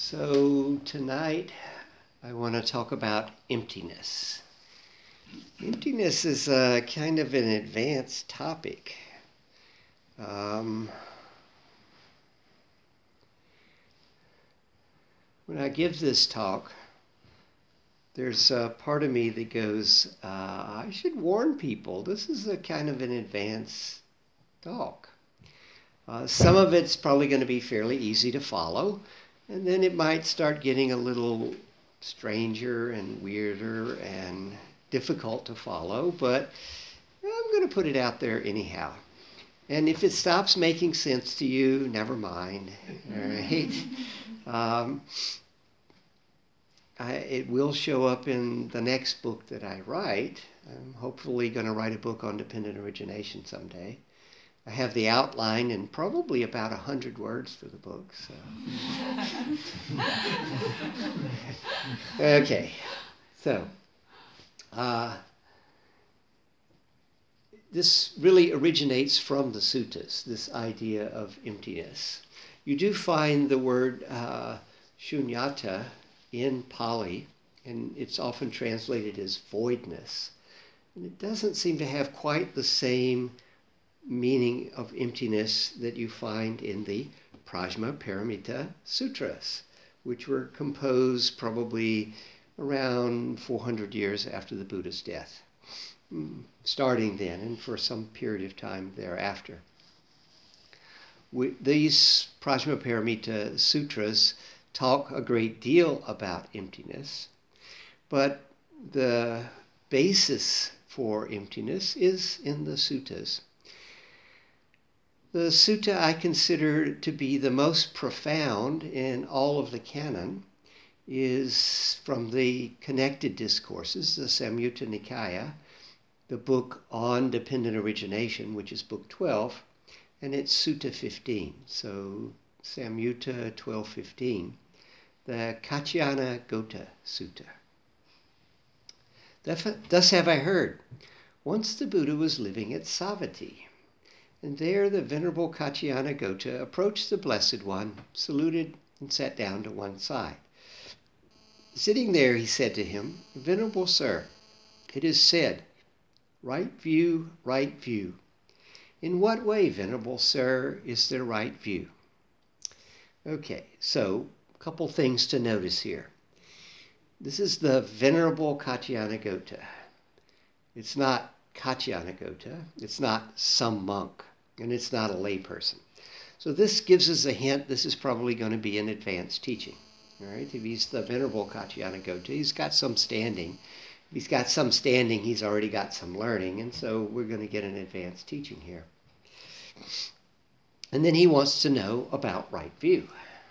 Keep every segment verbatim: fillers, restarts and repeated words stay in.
So tonight I want to talk about emptiness. Emptiness is a kind of an advanced topic. Um, when I give this talk, there's a part of me that goes, uh, I should warn people. This is a kind of an advanced talk. Uh, some of it's probably going to be fairly easy to follow, and then it might start getting a little stranger and weirder and difficult to follow, but I'm going to put it out there anyhow. And if it stops making sense to you, never mind. All right. Um, I, it will show up in the next book that I write. I'm hopefully going to write a book on dependent origination someday. I have the outline and probably about a hundred words for the book. So. Okay, so uh, this really originates from the suttas, this idea of emptiness. You do find the word uh, shunyata in Pali, and it's often translated as voidness. And it doesn't seem to have quite the same meaning of emptiness that you find in the Prajna Paramita Sutras, which were composed probably around four hundred years after the Buddha's death, starting then and for some period of time thereafter. We, these Prajna Paramita Sutras talk a great deal about emptiness, but the basis for emptiness is in the suttas. The sutta I consider to be the most profound in all of the canon is from the connected discourses, the Samyutta Nikaya, the book on dependent origination, which is book twelve, and it's Sutta fifteen. So Samyutta twelve fifteen, the Kaccayana Gotta Sutta. Thus have I heard, once the Buddha was living at Savatthi, and there the Venerable Kaccayana Gotta approached the Blessed One, saluted, and sat down to one side. Sitting there, he said to him, Venerable Sir, it is said, right view, right view. In what way, Venerable Sir, is there right view? Okay, so a couple things to notice here. This is the Venerable Kaccayana Gotta. It's not Kaccayana Gotta. It's not some monk, and it's not a layperson. So this gives us a hint this is probably going to be an advanced teaching. All right, if he's the Venerable Kaccayana Gotta, he's got some standing. If he's got some standing, he's already got some learning, and so we're going to get an advanced teaching here. And then he wants to know about right view.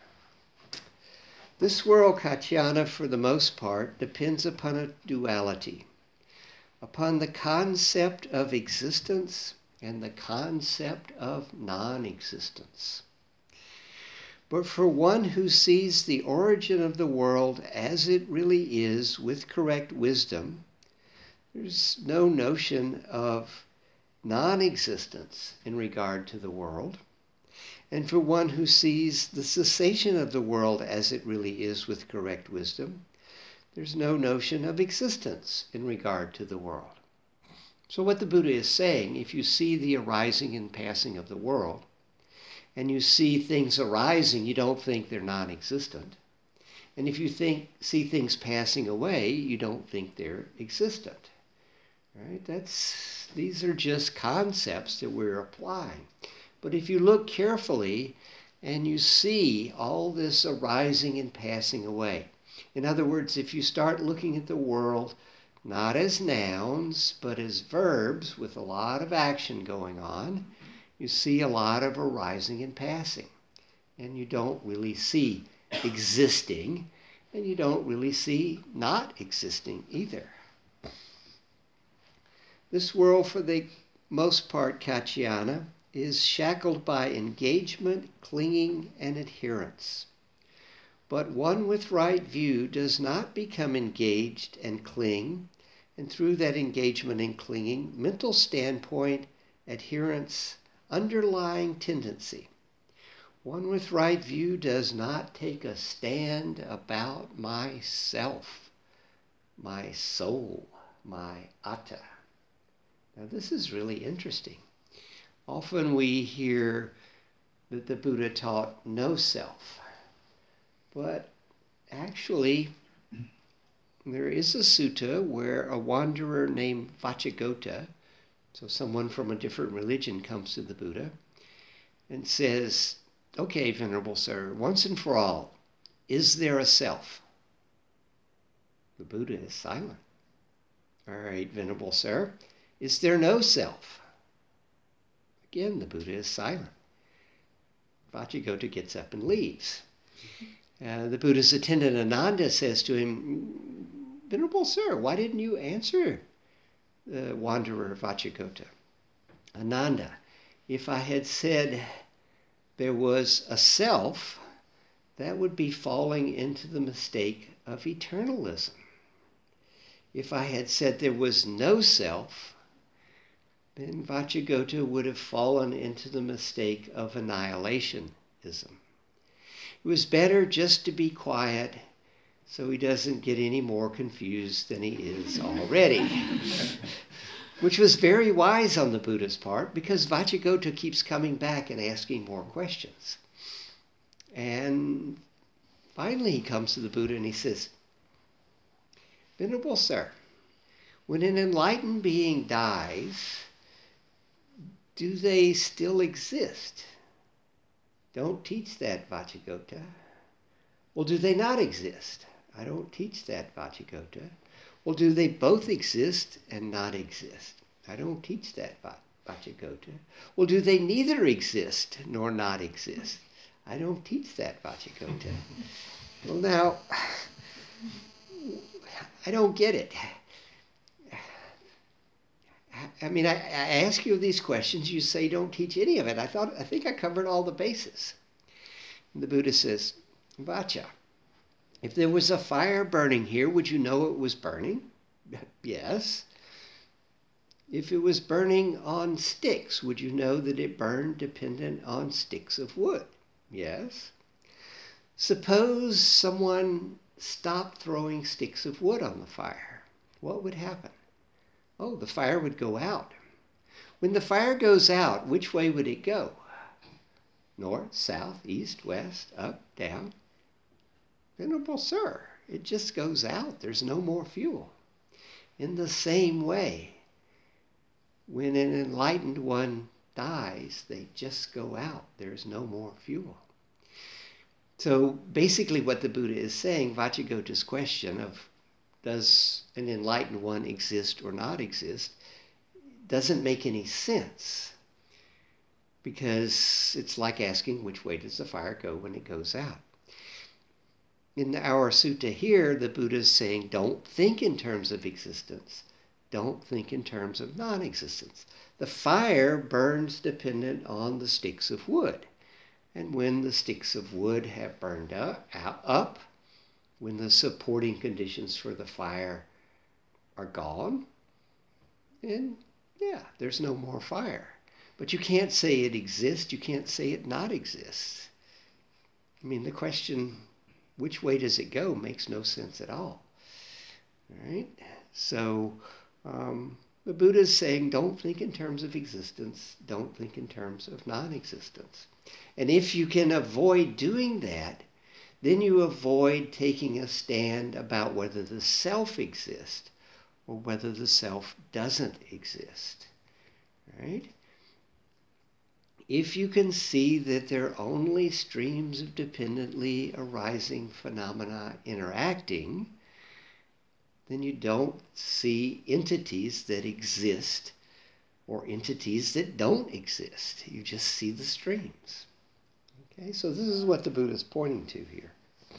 This world, Kaccayana, for the most part, depends upon a duality, upon the concept of existence and the concept of non-existence. But for one who sees the origin of the world as it really is with correct wisdom, there's no notion of non-existence in regard to the world. And for one who sees the cessation of the world as it really is with correct wisdom, there's no notion of existence in regard to the world. So what the Buddha is saying, if you see the arising and passing of the world, and you see things arising, you don't think they're non-existent. And if you think see things passing away, you don't think they're existent. Right? That's these are just concepts that we're applying. But if you look carefully and you see all this arising and passing away, in other words, if you start looking at the world not as nouns, but as verbs with a lot of action going on, you see a lot of arising and passing. And you don't really see existing, and you don't really see not existing either. This world, for the most part, Kaccayana, is shackled by engagement, clinging, and adherence. But one with right view does not become engaged and cling, and through that engagement and clinging, mental standpoint, adherence, underlying tendency. One with right view does not take a stand about myself, my soul, my atta. Now this is really interesting. Often we hear that the Buddha taught no self, but actually there is a sutta where a wanderer named Vacchagotta, so someone from a different religion, comes to the Buddha and says, "Okay, Venerable Sir, once and for all, is there a self?" The Buddha is silent. "All right, Venerable Sir, is there no self?" Again, the Buddha is silent. Vacchagotta gets up and leaves. Uh, the Buddha's attendant Ananda says to him, "Venerable Sir, why didn't you answer the wanderer Vacchagotta?" "Ananda, if I had said there was a self, that would be falling into the mistake of eternalism. If I had said there was no self, then Vacchagotta would have fallen into the mistake of annihilationism. It was better just to be quiet so he doesn't get any more confused than he is already." Which was very wise on the Buddha's part, because Vacchagotta keeps coming back and asking more questions. And finally he comes to the Buddha and he says, "Venerable Sir, when an enlightened being dies, do they still exist?" "Don't teach that, Vacchagotta." "Well, do they not exist?" "I don't teach that, Vacchagotta." "Well, do they both exist and not exist?" "I don't teach that, Vacchagotta." "Well, do they neither exist nor not exist?" "I don't teach that, Vacchagotta." Well, now, I don't get it. I mean, I, I ask you these questions, you say don't teach any of it. I thought, I think I covered all the bases. And the Buddha says, "Vacha, if there was a fire burning here, would you know it was burning?" "Yes." "If it was burning on sticks, would you know that it burned dependent on sticks of wood?" "Yes." Suppose someone stopped throwing sticks of wood on the fire. What would happen? Oh, the fire would go out. When the fire goes out, which way would it go? North, south, east, west, up, down? "Venerable Sir, it just goes out. There's no more fuel." In the same way, when an enlightened one dies, they just go out. There's no more fuel. So basically what the Buddha is saying, Vacchagotta's question of does an enlightened one exist or not exist, doesn't make any sense, because it's like asking which way does the fire go when it goes out. In our sutta here, the Buddha is saying don't think in terms of existence. Don't think in terms of non-existence. The fire burns dependent on the sticks of wood. And when the sticks of wood have burned up, up, when the supporting conditions for the fire are gone, then yeah, there's no more fire. But you can't say it exists. You can't say it not exists. I mean, the question, which way does it go, makes no sense at all. All right? So um, the Buddha is saying don't think in terms of existence. Don't think in terms of non-existence. And if you can avoid doing that, then you avoid taking a stand about whether the self exists or whether the self doesn't exist. Right? If you can see that there are only streams of dependently arising phenomena interacting, then you don't see entities that exist or entities that don't exist. You just see the streams. Okay, so this is what the Buddha is pointing to here.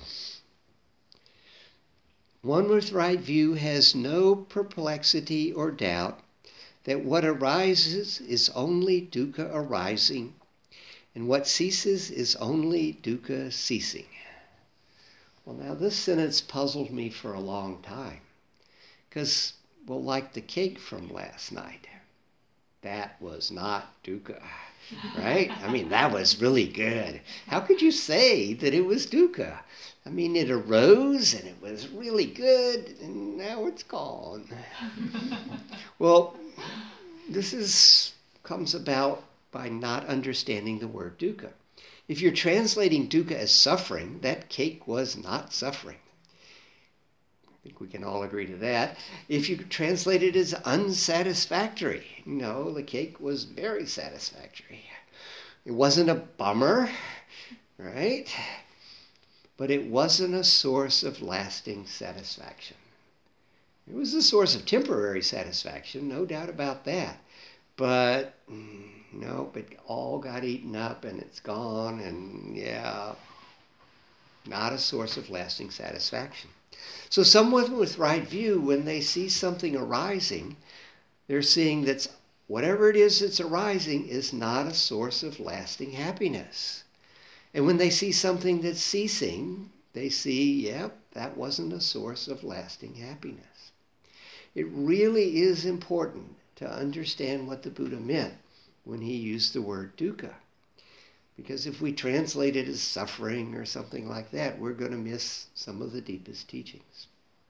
One with right view has no perplexity or doubt that what arises is only dukkha arising, and what ceases is only dukkha ceasing. Well, now this sentence puzzled me for a long time, because, well, like the cake from last night, that was not dukkha. right? I mean, that was really good. How could you say that it was dukkha? I mean, it arose and it was really good, and now it's gone. Well, this is comes about by not understanding the word dukkha. If you're translating dukkha as suffering, that cake was not suffering. I think we can all agree to that. If you translate it as unsatisfactory, no, the cake was very satisfactory. It wasn't a bummer, right? But it wasn't a source of lasting satisfaction. It was a source of temporary satisfaction, no doubt about that. But nope, it all got eaten up and it's gone, and yeah, not a source of lasting satisfaction. So someone with right view, when they see something arising, they're seeing that whatever it is that's arising is not a source of lasting happiness. And when they see something that's ceasing, they see, yep, that wasn't a source of lasting happiness. It really is important to understand what the Buddha meant when he used the word dukkha. Because if we translate it as suffering or something like that, we're going to miss some of the deepest teachings.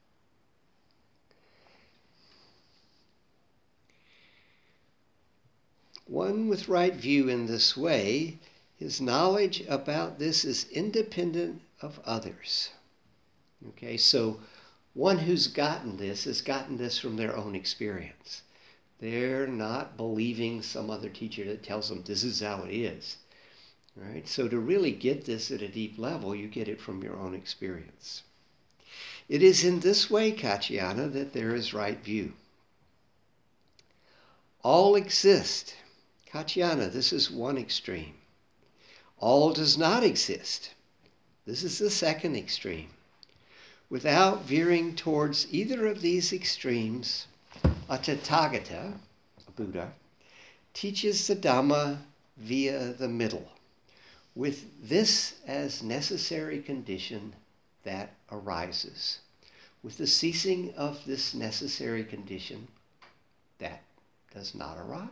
One with right view in this way, his knowledge about this is independent of others. Okay, so one who's gotten this has gotten this from their own experience. They're not believing some other teacher that tells them this is how it is. Right? So to really get this at a deep level, you get it from your own experience. It is in this way, Kaccayana, that there is right view. All exist. Kaccayana, this is one extreme. All does not exist. This is the second extreme. Without veering towards either of these extremes, a Tathagata, a Buddha, teaches the Dhamma via the middle, with this as necessary condition that arises. With the ceasing of this necessary condition, that does not arise.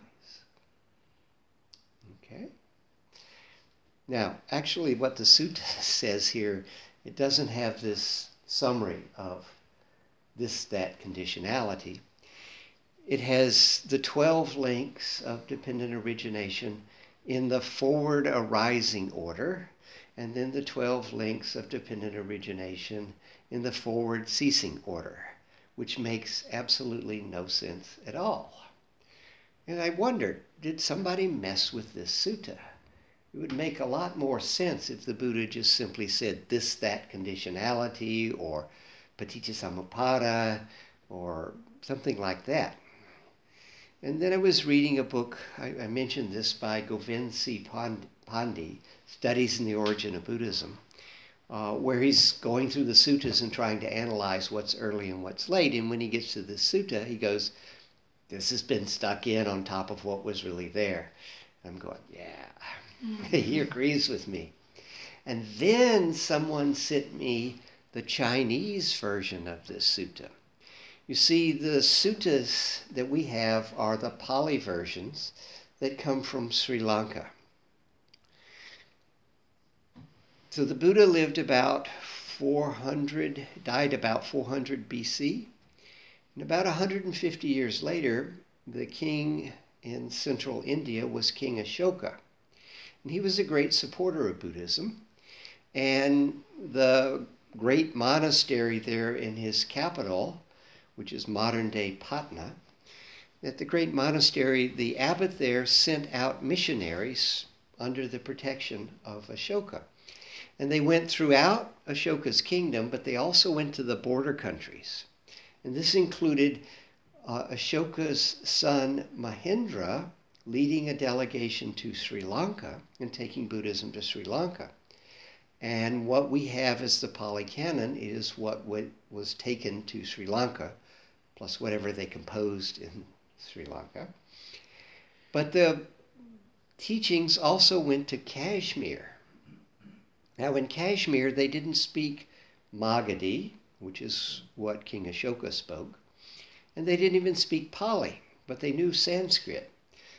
Okay? Now, actually what the sutta says here, it doesn't have this summary of this, that conditionality. It has the twelve links of dependent origination in the forward arising order, and then the twelve links of dependent origination in the forward ceasing order, which makes absolutely no sense at all. And I wondered, did somebody mess with this sutta? It would make a lot more sense if the Buddha just simply said this, that conditionality, or paticcasamuppada, or something like that. And then I was reading a book, I, I mentioned this, by Govind C. Pandey, Studies in the Origin of Buddhism, uh, where he's going through the suttas and trying to analyze what's early and what's late. And when he gets to this sutta, he goes, this has been stuck in on top of what was really there. I'm going, yeah, he agrees with me. And then someone sent me the Chinese version of this sutta. You see, the suttas that we have are the Pali versions that come from Sri Lanka. So the Buddha lived about four hundred, died about four hundred B C. And about one hundred fifty years later, the king in central India was King Ashoka. And he was a great supporter of Buddhism. And the great monastery there in his capital, which is modern-day Patna, at the great monastery, the abbot there sent out missionaries under the protection of Ashoka. And they went throughout Ashoka's kingdom, but they also went to the border countries. And this included uh, Ashoka's son Mahendra leading a delegation to Sri Lanka and taking Buddhism to Sri Lanka. And what we have as the Pali Canon is what was taken to Sri Lanka, plus whatever they composed in Sri Lanka. But the teachings also went to Kashmir. Now in Kashmir, they didn't speak Magadhi, which is what King Ashoka spoke, and they didn't even speak Pali, but they knew Sanskrit.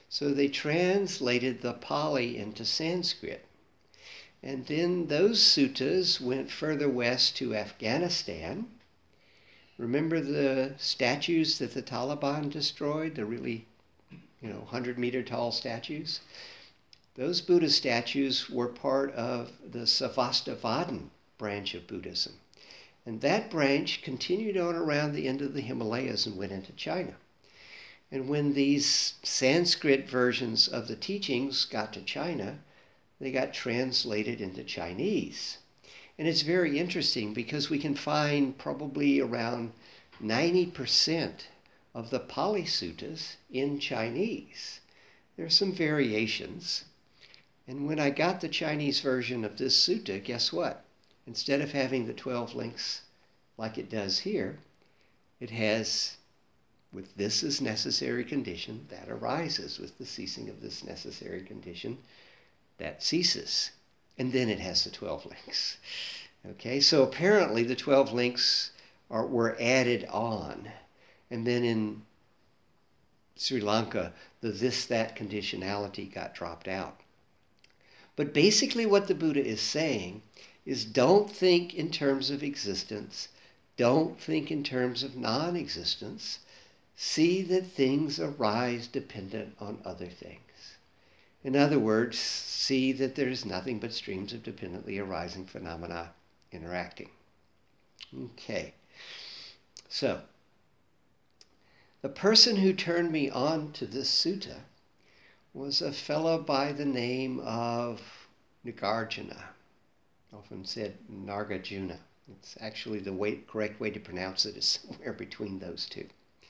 So they translated the Pali into Sanskrit. And then those suttas went further west to Afghanistan. Remember the statues that the Taliban destroyed, the really, you know, one hundred meter tall statues? Those Buddha statues were part of the Sarvastivadin branch of Buddhism. And that branch continued on around the end of the Himalayas and went into China. And when these Sanskrit versions of the teachings got to China, they got translated into Chinese. And it's very interesting because we can find probably around ninety percent of the Pali Suttas in Chinese. There are some variations. And when I got the Chinese version of this sutta, guess what? Instead of having the twelve links like it does here, it has, with this as necessary condition, that arises. With the ceasing of this necessary condition, that ceases. And then it has the twelve links. Okay, so apparently the twelve links are, were added on. And then in Sri Lanka, the this, that conditionality got dropped out. But basically what the Buddha is saying is don't think in terms of existence. Don't think in terms of non-existence. See that things arise dependent on other things. In other words, see that there's nothing but streams of dependently arising phenomena interacting. Okay. So, the person who turned me on to this sutta was a fellow by the name of Nagarjuna, often said Nagarjuna. It's actually the way, correct way to pronounce it is somewhere between those two.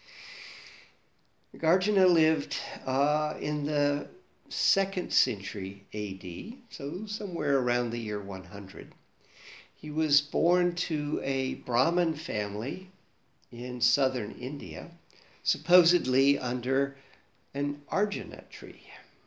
Nagarjuna lived uh, in the second century A D, so somewhere around the year one hundred. He was born to a Brahmin family in southern India, supposedly under an Arjuna tree.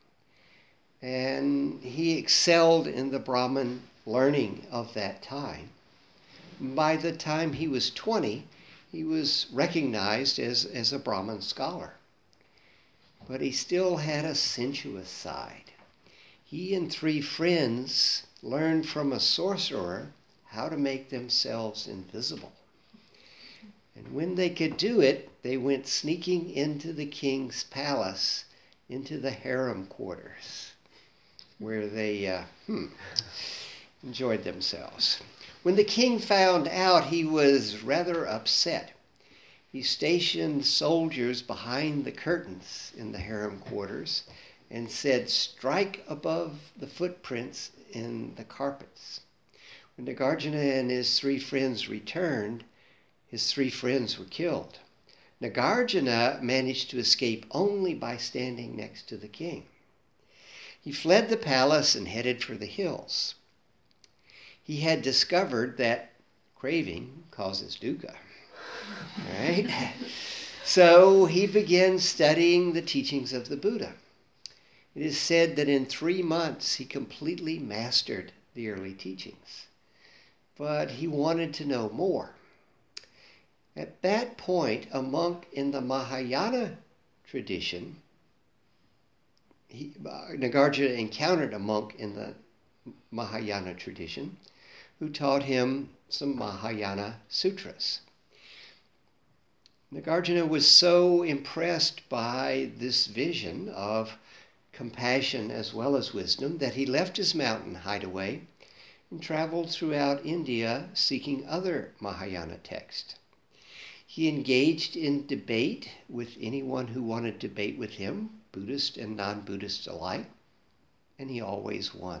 And he excelled in the Brahmin learning of that time. By the time he was twenty, he was recognized as, as a Brahmin scholar. But he still had a sensuous side. He and three friends learned from a sorcerer how to make themselves invisible. And when they could do it, they went sneaking into the king's palace, into the harem quarters, where they uh, hmm, enjoyed themselves. When the king found out, he was rather upset. He stationed soldiers behind the curtains in the harem quarters and said, "Strike above the footprints in the carpets." When Nagarjuna and his three friends returned, his three friends were killed. Nagarjuna managed to escape only by standing next to the king. He fled the palace and headed for the hills. He had discovered that craving causes dukkha. Right? So he began studying the teachings of the Buddha. It is said that in three months he completely mastered the early teachings. But he wanted to know more. At that point, a monk in the Mahayana tradition, he, uh, Nagarjuna encountered a monk in the Mahayana tradition who taught him some Mahayana sutras. Nagarjuna was so impressed by this vision of compassion as well as wisdom that he left his mountain hideaway and traveled throughout India seeking other Mahayana texts. He engaged in debate with anyone who wanted to debate with him, Buddhist and non-Buddhist alike, and he always won.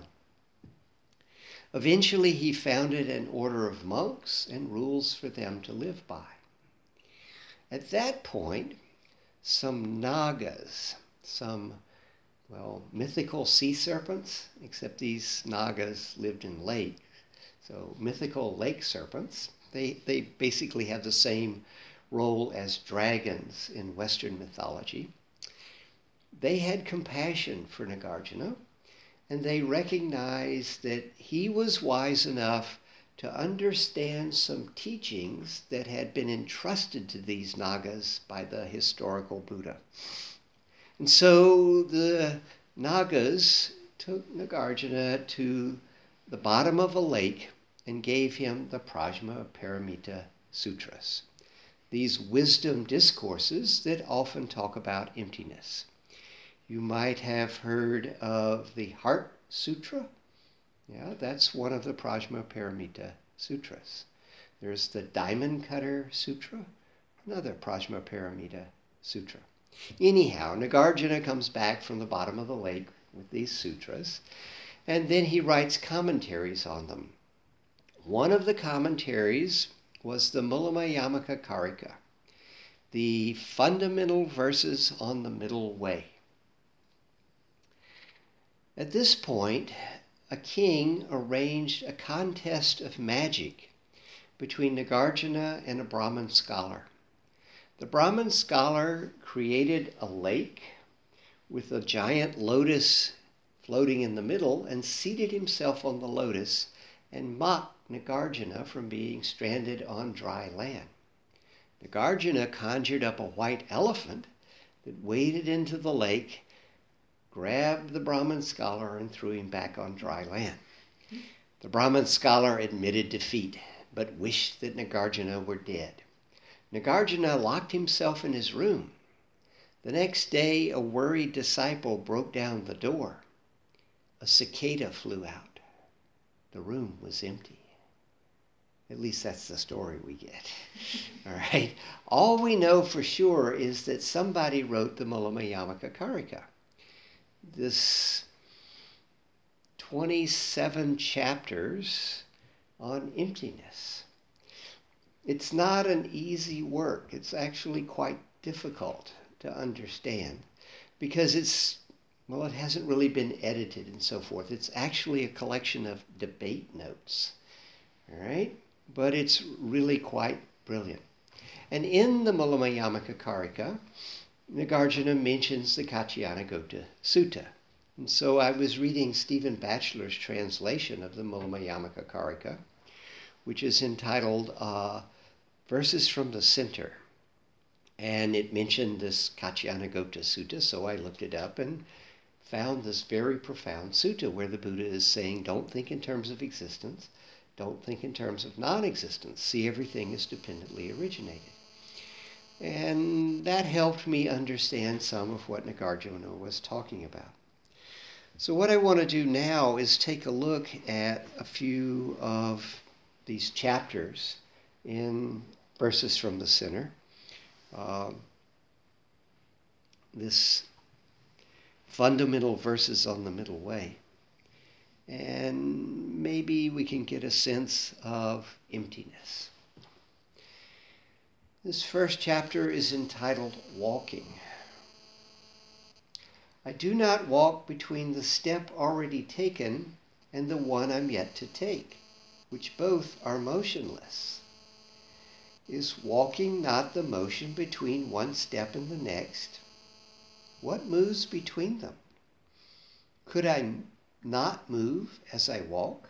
Eventually, he founded an order of monks and rules for them to live by. At that point, some Nagas, some, well, mythical sea serpents, except these Nagas lived in lakes, so mythical lake serpents, they, they basically have the same role as dragons in Western mythology. They had compassion for Nagarjuna, and they recognized that he was wise enough to understand some teachings that had been entrusted to these Nagas by the historical Buddha. And so the Nagas took Nagarjuna to the bottom of a lake and gave him the Prajna Paramita Sutras, these wisdom discourses that often talk about emptiness. You might have heard of the Heart Sutra. Yeah, that's one of the Prajna Paramita Sutras. There's the Diamond Cutter Sutra, another Prajna Paramita Sutra. Anyhow, Nagarjuna comes back from the bottom of the lake with these sutras, and then he writes commentaries on them. One of the commentaries was the Mullamayamaka Karika, the fundamental verses on the middle way. At this point, a king arranged a contest of magic between Nagarjuna and a Brahmin scholar. The Brahmin scholar created a lake with a giant lotus floating in the middle and seated himself on the lotus and mocked Nagarjuna from being stranded on dry land. Nagarjuna conjured up a white elephant that waded into the lake, grabbed the Brahmin scholar, and threw him back on dry land. The Brahmin scholar admitted defeat, but wished that Nagarjuna were dead. Nagarjuna locked himself in his room. The next day, a worried disciple broke down the door. A cicada flew out. The room was empty. At least that's the story we get. All right. All we know for sure is that somebody wrote the Mullamayamaka Karika. This twenty-seven chapters on emptiness. It's not an easy work. It's actually quite difficult to understand because it's, well, it hasn't really been edited and so forth. It's actually a collection of debate notes. All right? But it's really quite brilliant. And in the Mullamayamaka Karika, Nagarjuna mentions the Katyayana Sutta. And so I was reading Stephen Batchelor's translation of the Mullamayamaka Karika, which is entitled uh, Verses from the Center. And it mentioned this Katyayana Sutta, so I looked it up and found this very profound sutta where the Buddha is saying, don't think in terms of existence, don't think in terms of non-existence. See everything as dependently originated. And that helped me understand some of what Nagarjuna was talking about. So what I want to do now is take a look at a few of these chapters in Verses from the Center. Uh, this fundamental verses on the middle way. And maybe we can get a sense of emptiness. This first chapter is entitled Walking. I do not walk between the step already taken and the one I'm yet to take, which both are motionless. Is walking not the motion between one step and the next? What moves between them? Could I not move as I walk?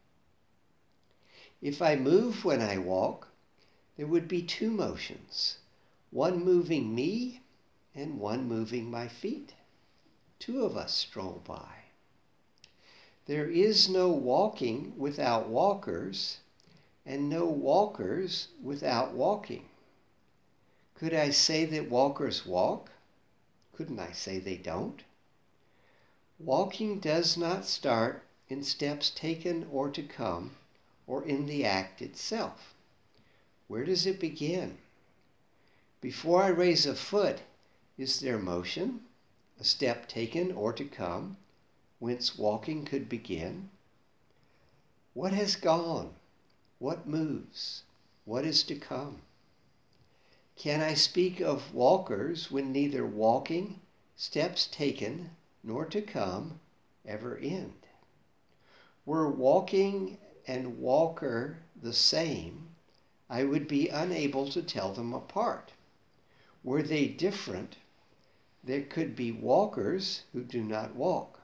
If I move when I walk, there would be two motions, one moving me and one moving my feet. Two of us stroll by. There is no walking without walkers, and no walkers without walking. Could I say that walkers walk? Couldn't I say they don't? Walking does not start in steps taken or to come, or in the act itself. Where does it begin? Before I raise a foot, is there motion, a step taken or to come, whence walking could begin? What has gone? What moves? What is to come? Can I speak of walkers when neither walking, steps taken, nor to come ever end? Were walking and walker the same, I would be unable to tell them apart. Were they different, there could be walkers who do not walk.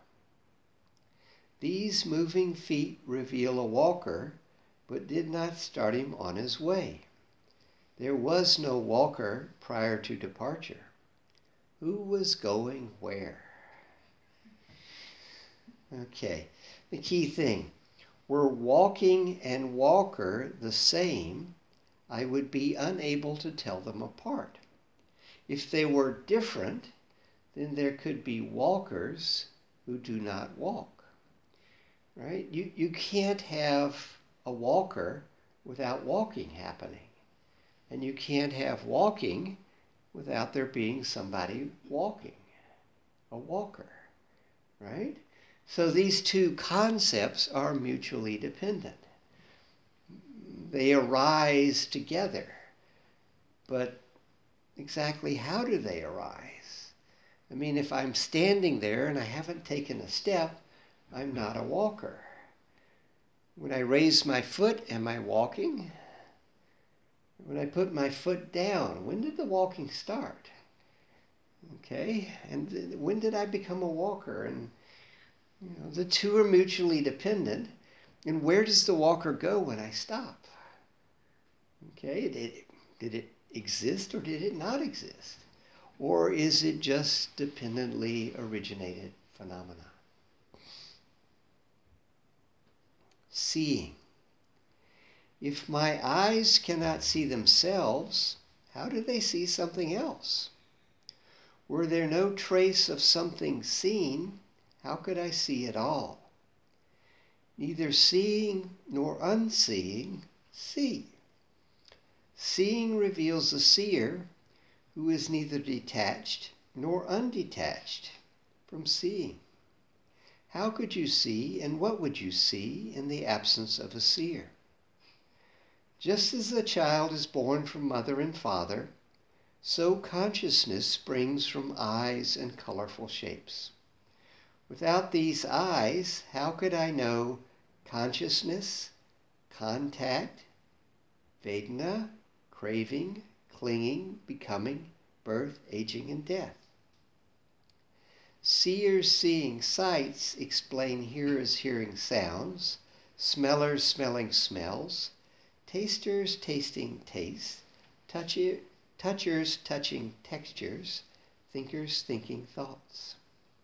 These moving feet reveal a walker, but did not start him on his way. There was no walker prior to departure. Who was going where? Okay, the key thing. Were walking and walker the same, I would be unable to tell them apart. If they were different, then there could be walkers who do not walk. Right? You, you can't have a walker without walking happening. And you can't have walking without there being somebody walking, a walker, right? So these two concepts are mutually dependent. They arise together, but exactly how do they arise? I mean, if I'm standing there and I haven't taken a step, I'm not a walker. When I raise my foot, am I walking? When I put my foot down, when did the walking start? Okay, and when did I become a walker? And you know, the two are mutually dependent. And where does the walker go when I stop? Okay, did, did it exist or did it not exist? Or is it just dependently originated phenomena? Seeing. If my eyes cannot see themselves, how do they see something else? Were there no trace of something seen, how could I see at all? Neither seeing nor unseeing see. Seeing reveals a seer who is neither detached nor undetached from seeing. How could you see, and what would you see in the absence of a seer? Just as the child is born from mother and father, so consciousness springs from eyes and colorful shapes. Without these eyes, how could I know consciousness, contact, vedana, craving, clinging, becoming, birth, aging, and death? Seers seeing sights explain hearers hearing sounds, smellers smelling smells, tasters tasting tastes, toucher, touchers touching textures, thinkers thinking thoughts.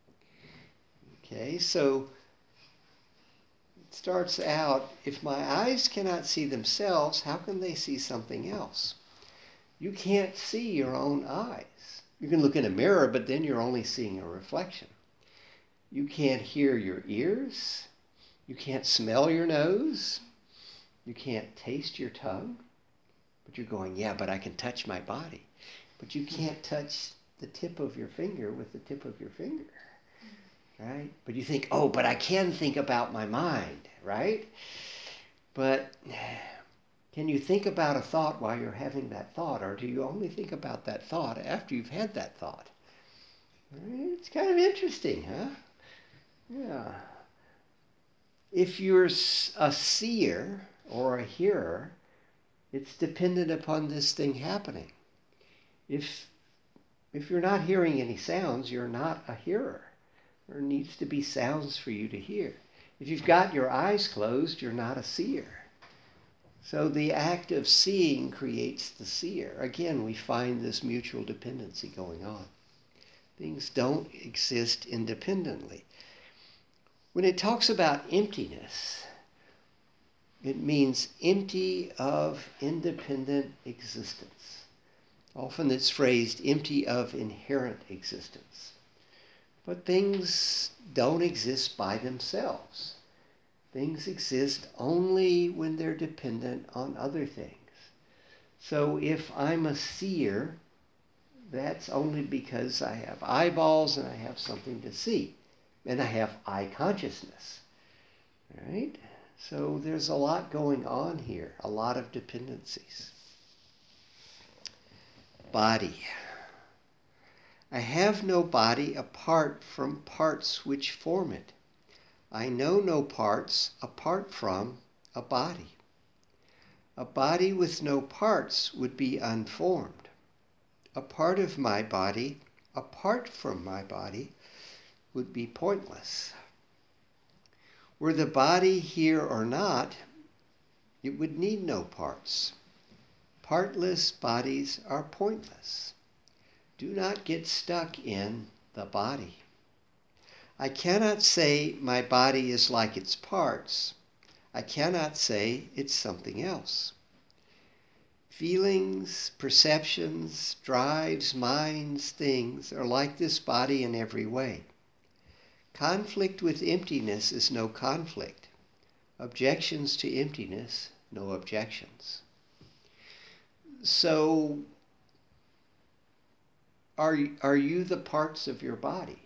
Okay, so it starts out, if my eyes cannot see themselves, how can they see something else? You can't see your own eyes. You can look in a mirror, but then you're only seeing a reflection. You can't hear your ears. You can't smell your nose. You can't taste your tongue, but you're going, yeah, but I can touch my body. But you can't touch the tip of your finger with the tip of your finger, right? But you think, oh, but I can think about my mind, right? But can you think about a thought while you're having that thought, or do you only think about that thought after you've had that thought? It's kind of interesting, huh? Yeah. If you're a seer or a hearer, it's dependent upon this thing happening. If, if you're not hearing any sounds, you're not a hearer. There needs to be sounds for you to hear. If you've got your eyes closed, you're not a seer. So the act of seeing creates the seer. Again, we find this mutual dependency going on. Things don't exist independently. When it talks about emptiness, it means empty of independent existence. Often it's phrased empty of inherent existence. But things don't exist by themselves. Things exist only when they're dependent on other things. So if I'm a seer, that's only because I have eyeballs and I have something to see. And I have eye consciousness. Right? So there's a lot going on here, a lot of dependencies. Body. I have no body apart from parts which form it. I know no parts apart from a body. A body with no parts would be unformed. A part of my body, apart from my body, would be pointless. Were the body here or not, it would need no parts. Partless bodies are pointless. do not get stuck in the body. I cannot say my body is like its parts. I cannot say it's something else. Feelings, perceptions, drives, minds, things are like this body in every way. Conflict with emptiness is no conflict. Objections to emptiness, no objections. So, are, are you the parts of your body?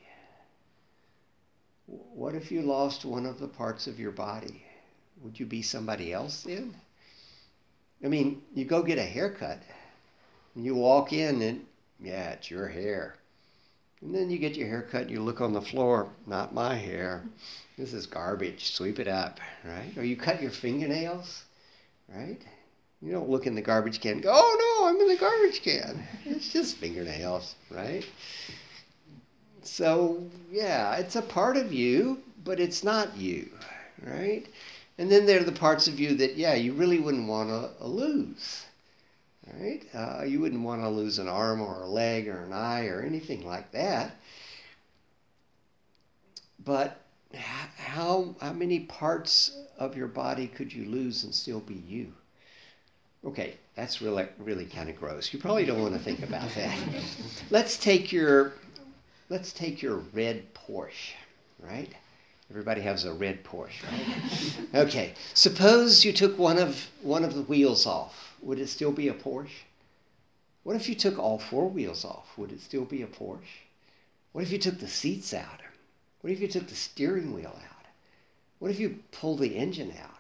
What if you lost one of the parts of your body? Would you be somebody else then? I mean, you go get a haircut, and you walk in and, yeah, it's your hair. And then you get your haircut and you look on the floor, not my hair. This is garbage, sweep it up, right? Or you cut your fingernails, right? You don't look in the garbage can and go, oh no, I'm in the garbage can. It's just fingernails, right? So, yeah, it's a part of you, but it's not you, right? And then there are the parts of you that, yeah, you really wouldn't want to lose, right? Uh, you wouldn't want to lose an arm or a leg or an eye or anything like that. But how, how many parts of your body could you lose and still be you? Okay, that's really, really kind of gross. You probably don't want to think about that. Let's take your... Let's take your red Porsche, right? Everybody has a red Porsche, right? Okay, suppose you took one of one of the wheels off. Would it still be a Porsche? What if you took all four wheels off? Would it still be a Porsche? What if you took the seats out? What if you took the steering wheel out? What if you pulled the engine out?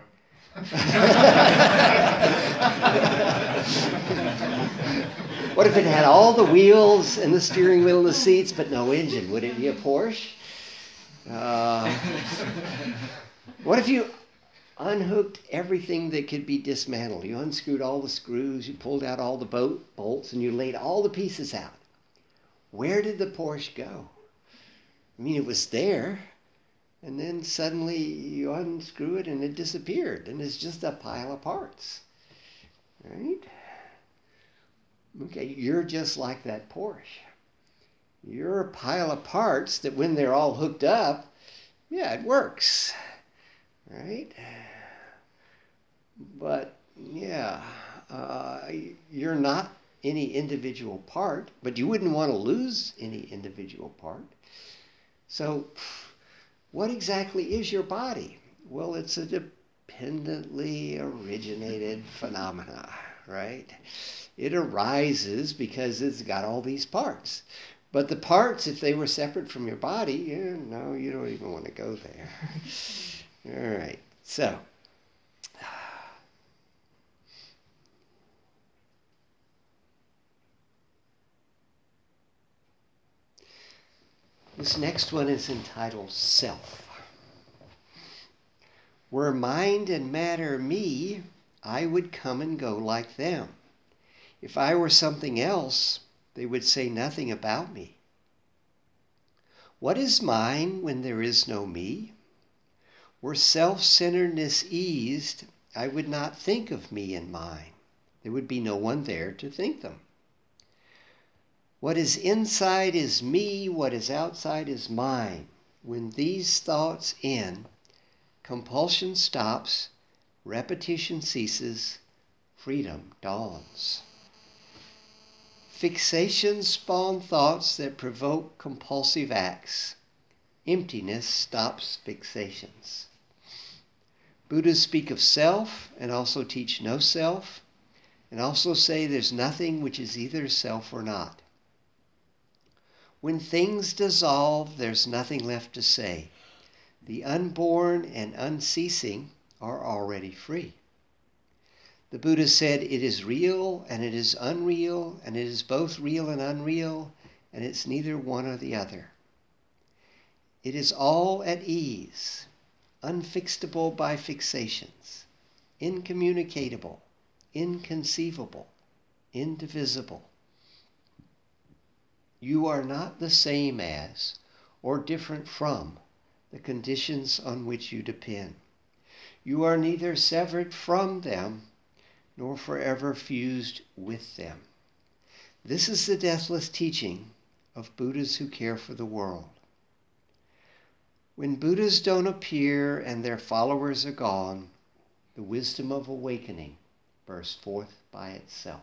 What if it had all the wheels and the steering wheel and the seats, but no engine? Would it be a Porsche? Uh, what if you unhooked everything that could be dismantled? You unscrewed all the screws, you pulled out all the bolt bolts, and you laid all the pieces out. Where did the Porsche go? I mean, it was there, and then suddenly you unscrew it and it disappeared, and it's just a pile of parts, right? Okay, you're just like that Porsche. You're a pile of parts that when they're all hooked up, yeah, it works, right? But, yeah, uh, you're not any individual part, but you wouldn't want to lose any individual part. So, what exactly is your body? Well, it's a dependently originated phenomena, right? It arises because it's got all these parts. But the parts, if they were separate from your body, yeah, no, you don't even want to go there. All right, so. This next one is entitled Self. Were mind and matter me, I would come and go like them. If I were something else, they would say nothing about me. What is mine when there is no me? Were self-centeredness eased, I would not think of me and mine. There would be no one there to think them. What is inside is me, what is outside is mine. When these thoughts end, compulsion stops, repetition ceases, freedom dawns. Fixations spawn thoughts that provoke compulsive acts. Emptiness stops fixations. Buddhas speak of self and also teach no self, and also say there's nothing which is either self or not. When things dissolve, there's nothing left to say. The unborn and unceasing are already free. The Buddha said it is real and it is unreal, and it is both real and unreal, and it's neither one or the other. It is all at ease, unfixable by fixations, incommunicatable, inconceivable, indivisible. You are not the same as or different from the conditions on which you depend. You are neither severed from them nor forever fused with them. This is the deathless teaching of Buddhas who care for the world. When Buddhas don't appear and their followers are gone, the wisdom of awakening bursts forth by itself.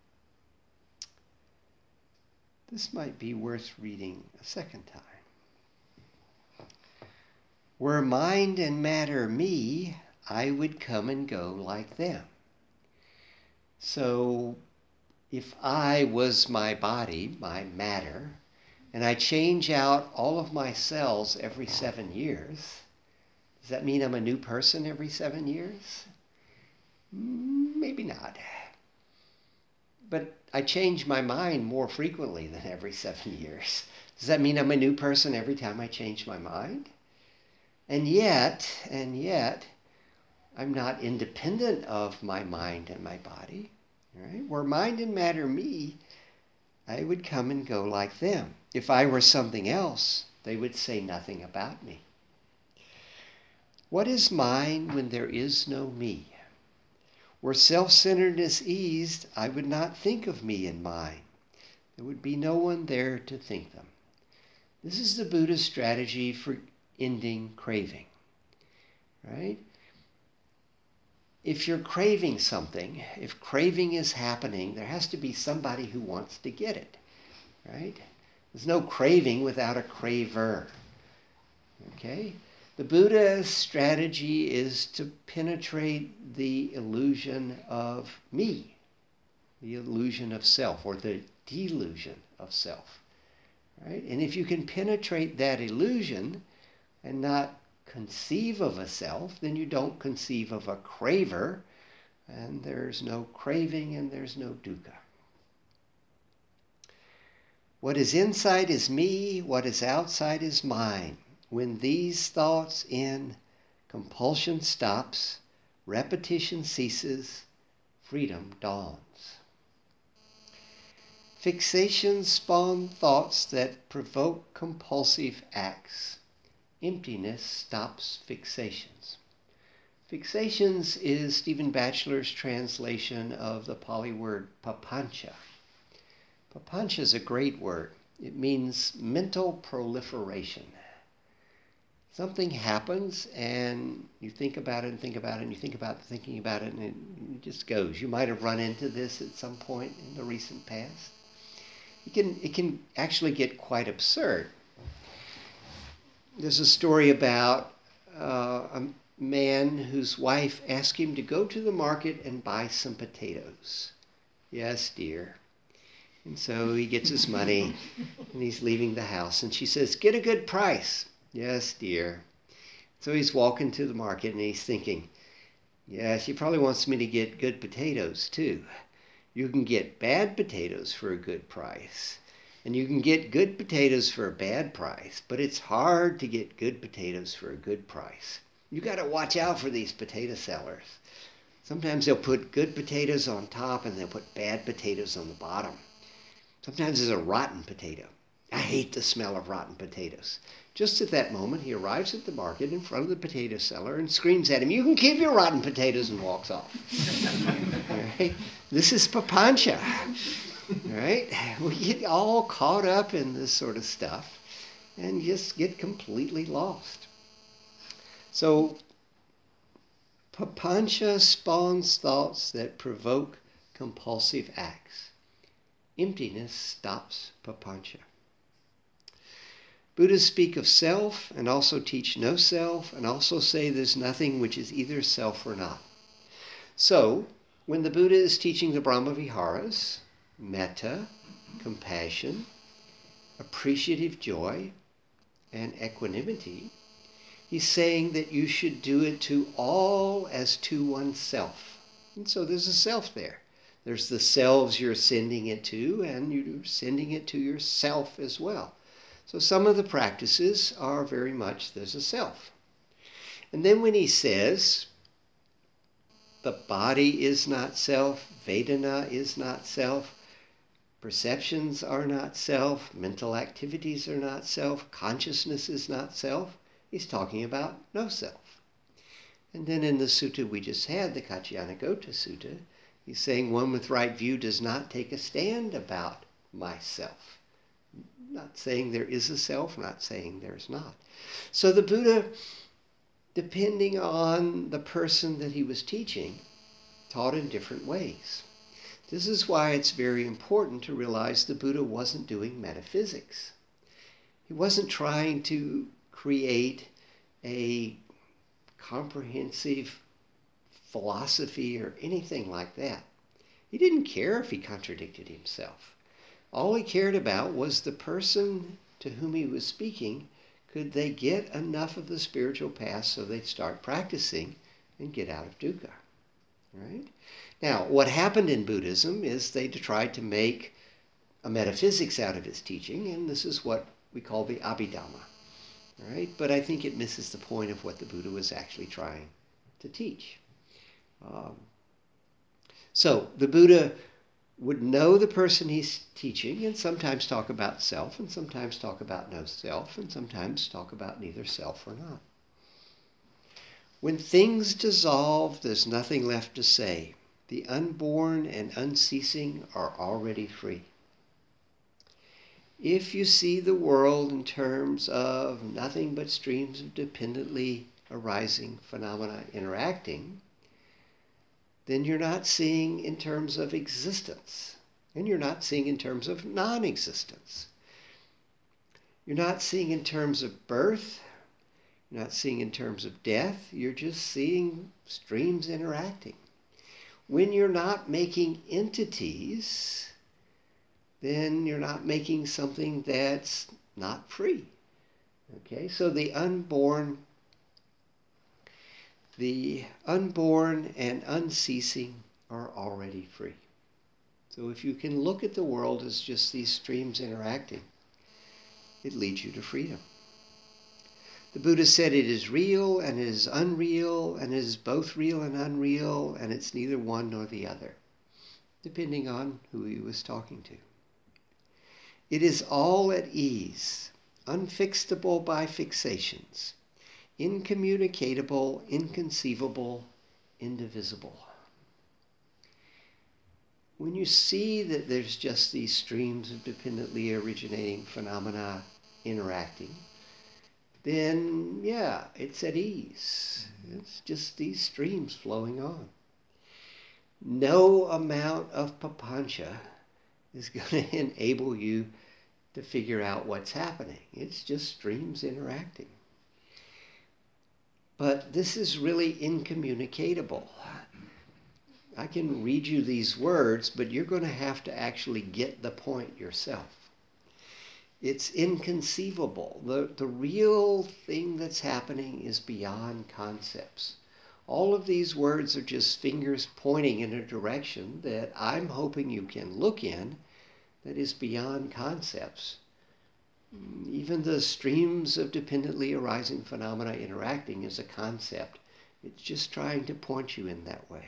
This might be worth reading a second time. Were mind and matter me, I would come and go like them. So if I was my body, my matter, and I change out all of my cells every seven years, does that mean I'm a new person every seven years? Maybe not. But I change my mind more frequently than every seven years. Does that mean I'm a new person every time I change my mind? And yet, and yet, I'm not independent of my mind and my body. Right? Were mind and matter me, I would come and go like them. If I were something else, they would say nothing about me. What is mine when there is no me? Were self-centeredness eased, I would not think of me and mine. There would be no one there to think them. This is the Buddha's strategy for ending craving. Right? If you're craving something, if craving is happening, there has to be somebody who wants to get it. Right? There's no craving without a craver. Okay? The Buddha's strategy is to penetrate the illusion of me, the illusion of self, or the delusion of self. Right? And if you can penetrate that illusion and not conceive of a self, then you don't conceive of a craver, and there's no craving and there's no dukkha. What is inside is me, what is outside is mine. When these thoughts end, compulsion stops, repetition ceases, freedom dawns. Fixations spawn thoughts that provoke compulsive acts. Emptiness stops fixations. Fixations is Stephen Batchelor's translation of the Pali word papancha. Papancha is a great word. It means mental proliferation. Something happens and you think about it and think about it and you think about thinking about it and it just goes. You might have run into this at some point in the recent past. It can, it can actually get quite absurd. There's a story about uh, a man whose wife asked him to go to the market and buy some potatoes. Yes, dear. And so he gets his money and he's leaving the house and she says, get a good price. Yes, dear. So he's walking to the market and he's thinking, yeah, she probably wants me to get good potatoes too. You can get bad potatoes for a good price. And you can get good potatoes for a bad price. But it's hard to get good potatoes for a good price. You got to watch out for these potato sellers. Sometimes they'll put good potatoes on top and they'll put bad potatoes on the bottom. Sometimes there's a rotten potato. I hate the smell of rotten potatoes. Just at that moment, he arrives at the market in front of the potato seller and screams at him, you can keep your rotten potatoes, and walks off. Right? This is papancha. Right? We get all caught up in this sort of stuff and just get completely lost. So, papancha spawns thoughts that provoke compulsive acts. Emptiness stops papancha. Buddhists speak of self and also teach no self and also say there's nothing which is either self or not. So, when the Buddha is teaching the Brahmaviharas, metta, compassion, appreciative joy, and equanimity, he's saying that you should do it to all as to oneself. And so there's a self there. There's the selves you're sending it to, and you're sending it to yourself as well. So some of the practices are very much there's a self. And then when he says, the body is not self, Vedana is not self, perceptions are not self, mental activities are not self, consciousness is not self, he's talking about no self. And then in the sutta we just had, the Kaccayanagotta Sutta, he's saying one with right view does not take a stand about myself. Not saying there is a self, not saying there's not. So the Buddha, depending on the person that he was teaching, taught in different ways. This is why it's very important to realize the Buddha wasn't doing metaphysics. He wasn't trying to create a comprehensive philosophy or anything like that. He didn't care if he contradicted himself. All he cared about was the person to whom he was speaking, could they get enough of the spiritual path so they'd start practicing and get out of dukkha. Right? Now, what happened in Buddhism is they tried to make a metaphysics out of his teaching, and this is what we call the Abhidhamma. Right? But I think it misses the point of what the Buddha was actually trying to teach. Um, so the Buddha would know the person he's teaching and sometimes talk about self and sometimes talk about no self and sometimes talk about neither self or not. When things dissolve, there's nothing left to say. The unborn and unceasing are already free. If you see the world in terms of nothing but streams of dependently arising phenomena interacting, then you're not seeing in terms of existence, and you're not seeing in terms of non-existence. You're not seeing in terms of birth, you're not seeing in terms of death, you're just seeing streams interacting. When you're not making entities, then you're not making something that's not free. Okay, so the unborn, the unborn and unceasing are already free. So if you can look at the world as just these streams interacting, it leads you to freedom. The Buddha said it is real and it is unreal and it is both real and unreal and it's neither one nor the other, depending on who he was talking to. It is all at ease, unfixable by fixations, incommunicatable, inconceivable, indivisible. When you see that there's just these streams of dependently originating phenomena interacting, then yeah, it's at ease. It's just these streams flowing on. No amount of papancha is going to enable you to figure out what's happening. It's just streams interacting. But this is really incommunicatable. I can read you these words, but you're going to have to actually get the point yourself. It's inconceivable. The, the real thing that's happening is beyond concepts. All of these words are just fingers pointing in a direction that I'm hoping you can look in that is beyond concepts. Even the streams of dependently arising phenomena interacting is a concept. It's just trying to point you in that way.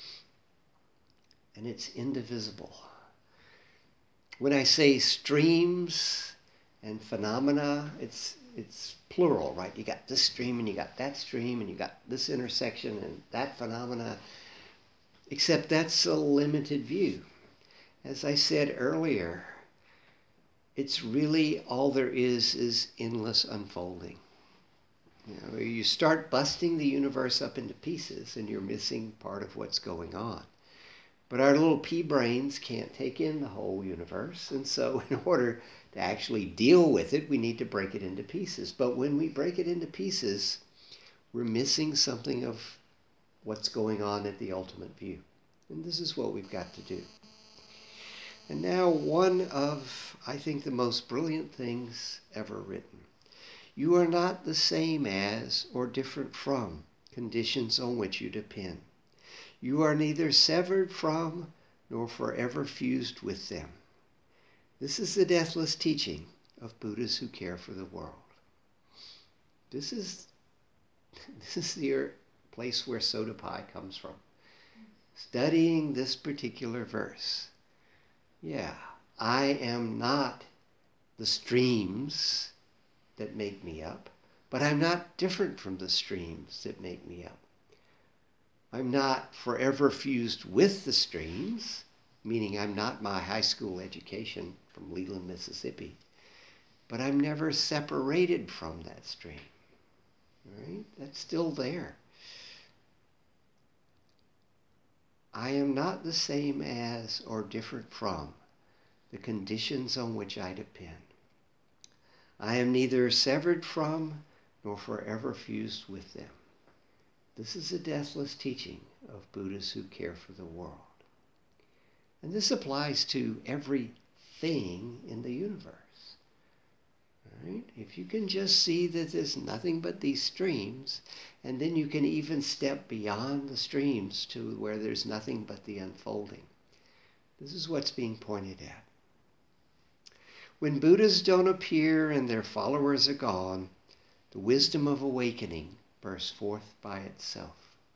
And it's indivisible. When I say streams and phenomena, it's it's plural, right? You got this stream and you got that stream and you got this intersection and that phenomena, except that's a limited view. As I said earlier, it's really all there is is endless unfolding. You know, you start busting the universe up into pieces and you're missing part of what's going on. But our little pea brains can't take in the whole universe, and so in order to actually deal with it, we need to break it into pieces. But when we break it into pieces, we're missing something of what's going on at the ultimate view. And this is what we've got to do. And now one of, I think, the most brilliant things ever written. You are not the same as or different from conditions on which you depend. You are neither severed from nor forever fused with them. This is the deathless teaching of Buddhas who care for the world. This is, this is the place where Sotapai comes from. Studying this particular verse. Yeah, I am not the streams that make me up, but I'm not different from the streams that make me up. I'm not forever fused with the streams, meaning I'm not my high school education from Leland, Mississippi. But I'm never separated from that stream. Right? That's still there. I am not the same as or different from the conditions on which I depend. I am neither severed from nor forever fused with them. This is a deathless teaching of Buddhas who care for the world. And this applies to everything in the universe. Right? If you can just see that there's nothing but these streams, and then you can even step beyond the streams to where there's nothing but the unfolding. This is what's being pointed at. When Buddhas don't appear and their followers are gone, the wisdom of awakening bursts forth by itself.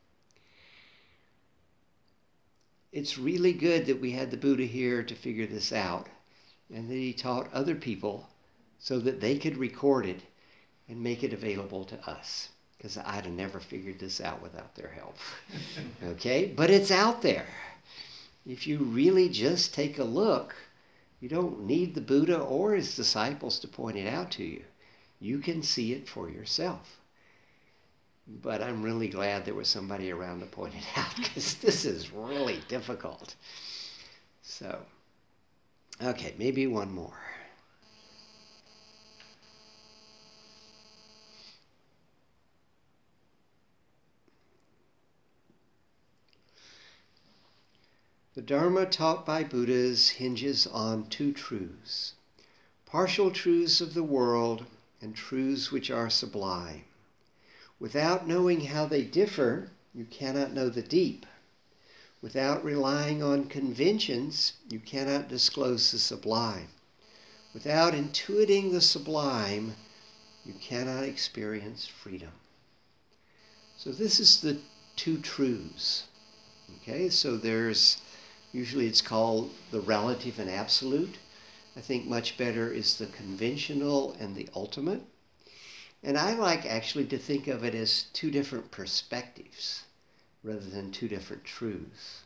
It's really good that we had the Buddha here to figure this out, and that he taught other people so that they could record it and make it available to us. Because I'd have never figured this out without their help. Okay? But it's out there. If you really just take a look, you don't need the Buddha or his disciples to point it out to you. You can see it for yourself. But I'm really glad there was somebody around to point it out, because this is really difficult. So, okay, maybe one more. The Dharma taught by Buddhas hinges on two truths: partial truths of the world and truths which are sublime. Without knowing how they differ, you cannot know the deep. Without relying on conventions, you cannot disclose the sublime. Without intuiting the sublime, you cannot experience freedom. So this is the two truths. Okay, so there's, usually it's called the relative and absolute. I think much better is the conventional and the ultimate. And I like actually to think of it as two different perspectives rather than two different truths.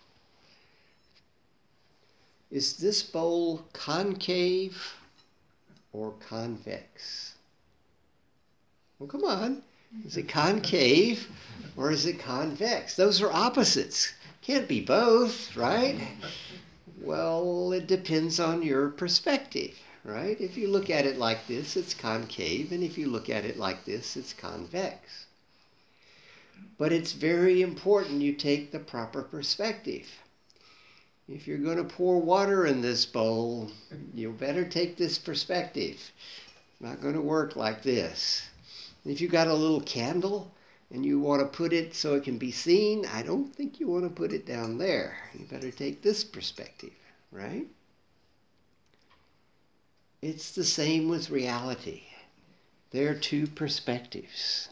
Is this bowl concave or convex? Well, come on. Is it concave or is it convex? Those are opposites. Can't be both, right? Well, it depends on your perspective, right? If you look at it like this, it's concave, and if you look at it like this, it's convex. But it's very important you take the proper perspective. If you're going to pour water in this bowl, you better take this perspective. It's not going to work like this. If you've got a little candle and you want to put it so it can be seen, I don't think you want to put it down there. You better take this perspective, right? It's the same with reality. There are two perspectives.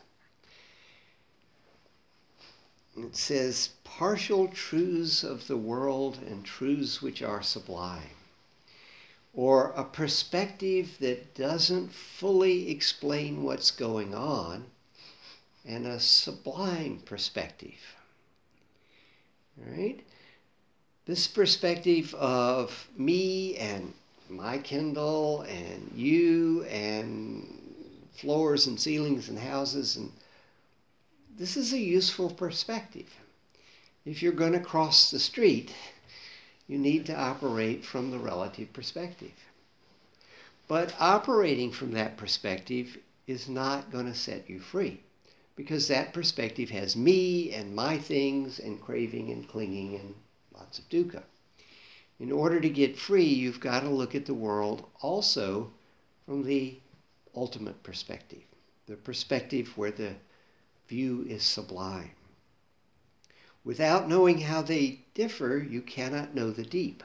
It says, partial truths of the world and truths which are sublime. Or a perspective that doesn't fully explain what's going on, and a sublime perspective. All right? This perspective of me and my Kindle and you and floors and ceilings and houses, and this is a useful perspective. If you're going to cross the street, you need to operate from the relative perspective. But operating from that perspective is not going to set you free, because that perspective has me and my things and craving and clinging and lots of dukkha. In order to get free, you've got to look at the world also from the ultimate perspective, the perspective where the view is sublime. Without knowing how they differ, you cannot know the deep.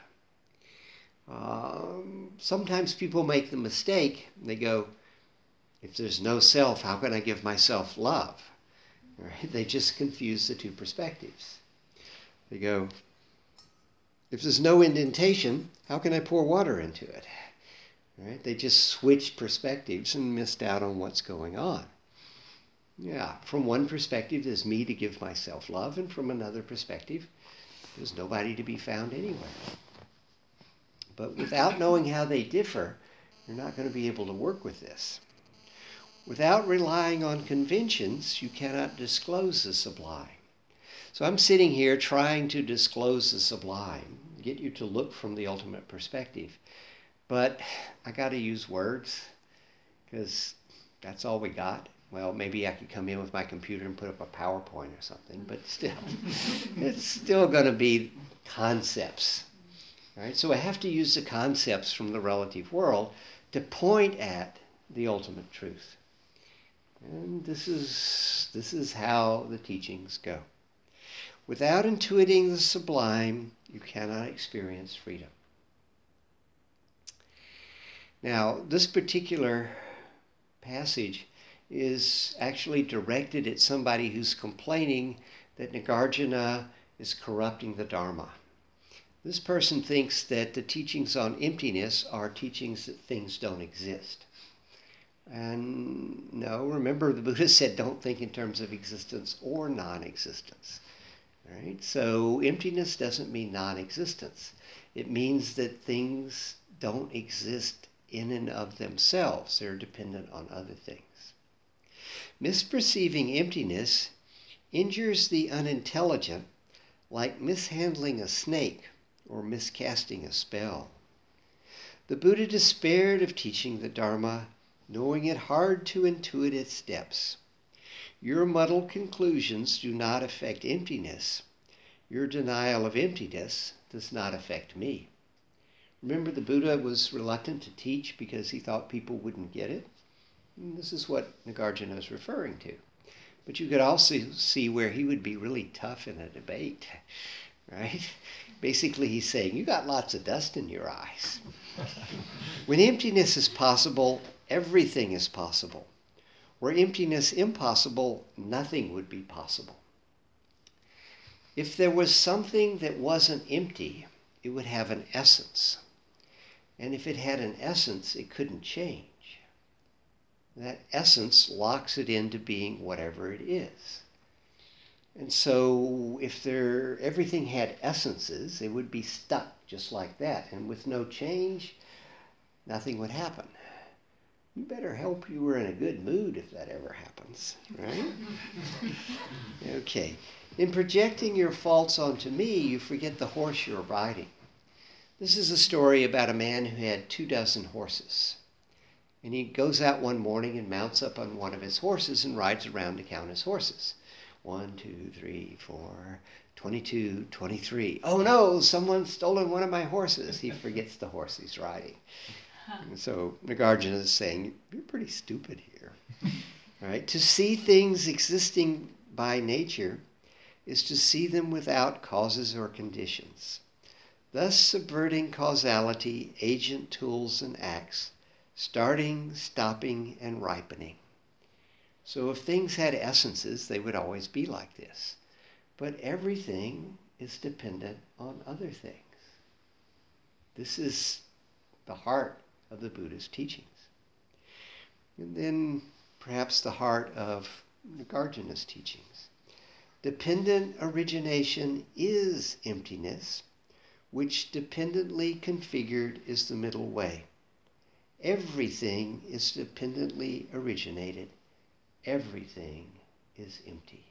Um, sometimes people make the mistake, they go, if there's no self, how can I give myself love? Right? They just confuse the two perspectives. They go, if there's no indentation, how can I pour water into it? Right? They just switched perspectives and missed out on what's going on. Yeah, from one perspective, there's me to give myself love, and from another perspective, there's nobody to be found anywhere. But without knowing how they differ, you're not going to be able to work with this. Without relying on conventions, you cannot disclose the sublime. So I'm sitting here trying to disclose the sublime, get you to look from the ultimate perspective. But I got to use words because that's all we got. Well, maybe I could come in with my computer and put up a PowerPoint or something, but still, it's still going to be concepts. Right? So I have to use the concepts from the relative world to point at the ultimate truth. And this is, this is how the teachings go. Without intuiting the sublime, you cannot experience freedom. Now, this particular passage is actually directed at somebody who's complaining that Nagarjuna is corrupting the Dharma. This person thinks that the teachings on emptiness are teachings that things don't exist. And no, remember the Buddha said don't think in terms of existence or non-existence. Right? So emptiness doesn't mean non-existence. It means that things don't exist in and of themselves. They're dependent on other things. Misperceiving emptiness injures the unintelligent like mishandling a snake or miscasting a spell. The Buddha despaired of teaching the Dharma, knowing it hard to intuit its depths. Your muddled conclusions do not affect emptiness. Your denial of emptiness does not affect me. Remember, the Buddha was reluctant to teach because he thought people wouldn't get it. And this is what Nagarjuna is referring to. But you could also see where he would be really tough in a debate, right? Basically, he's saying, you got lots of dust in your eyes. When emptiness is possible, everything is possible. Were emptiness impossible, nothing would be possible. If there was something that wasn't empty, it would have an essence. And if it had an essence, it couldn't change. That essence locks it into being whatever it is. And so if there everything had essences, it would be stuck just like that. And with no change, nothing would happen. You better hope you were in a good mood if that ever happens, right? Okay. In projecting your faults onto me, you forget the horse you're riding. This is a story about a man who had two dozen horses. And he goes out one morning and mounts up on one of his horses and rides around to count his horses. One, two, three, four, twenty-two, twenty-three. Oh no, someone's stolen one of my horses. He forgets the horse he's riding. And so Nagarjuna is saying, you're pretty stupid here. Right? To see things existing by nature is to see them without causes or conditions, thus subverting causality, agent, tools, and acts, starting, stopping, and ripening. So if things had essences, they would always be like this. But everything is dependent on other things. This is the heart of the Buddha's teachings. And then perhaps the heart of Nagarjuna's teachings. Dependent origination is emptiness, which dependently configured is the middle way. Everything is dependently originated. Everything is empty.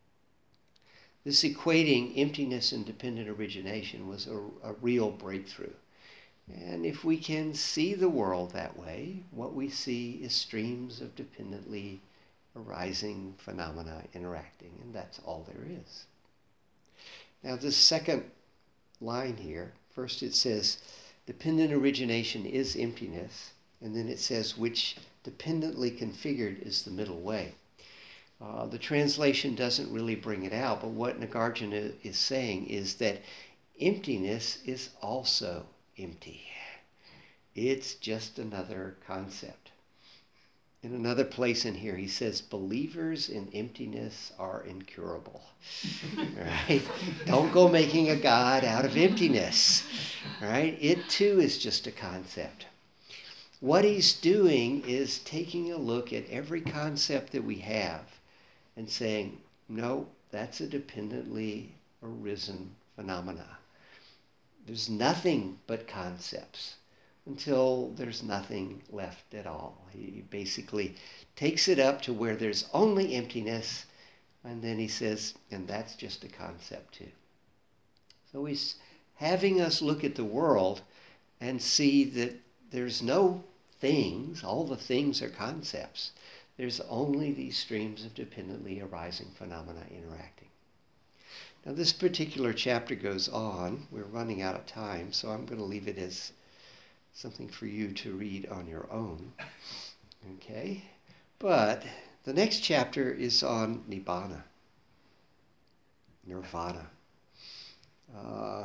This equating emptiness and dependent origination was a, a real breakthrough. And if we can see the world that way, what we see is streams of dependently arising phenomena interacting, and that's all there is. Now this second line here, first it says, dependent origination is emptiness, and then it says, which dependently configured is the middle way. Uh, the translation doesn't really bring it out, but what Nagarjuna is saying is that emptiness is also empty. It's just another concept. In another place in here, he says, believers in emptiness are incurable. Right? Don't go making a God out of emptiness. Right? It too is just a concept. What he's doing is taking a look at every concept that we have and saying, no, that's a dependently arisen phenomena. there's nothing but concepts until there's nothing left at all. He basically takes it up to where there's only emptiness, and then he says, and that's just a concept too. So he's having us look at the world and see that there's no things, all the things are concepts. There's only these streams of dependently arising phenomena interacting. Now this particular chapter goes on. We're running out of time, so I'm going to leave it as something for you to read on your own. Okay? But the next chapter is on Nibbana, Nirvana. Uh,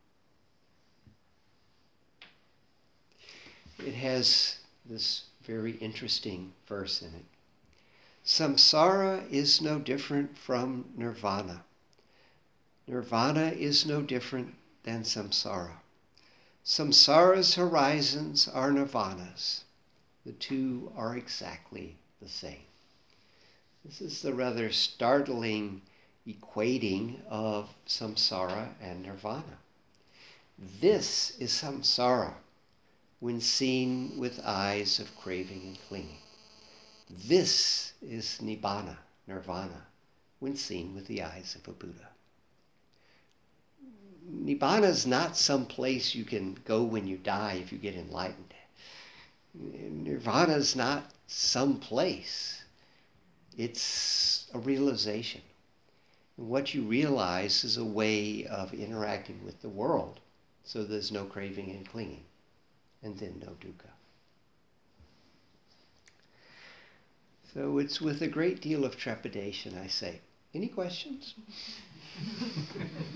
it has this very interesting verse in it. Samsara is no different from nirvana. Nirvana is no different than samsara. Samsara's horizons are nirvanas. The two are exactly the same. This is the rather startling equating of samsara and nirvana. This is samsara when seen with eyes of craving and clinging. This is nibbana, nirvana, when seen with the eyes of a Buddha. Nibbana is not some place you can go when you die if you get enlightened. Nirvana is not some place. It's a realization. And what you realize is a way of interacting with the world, so there's no craving and clinging, and then no dukkha. So it's with a great deal of trepidation I say, any questions?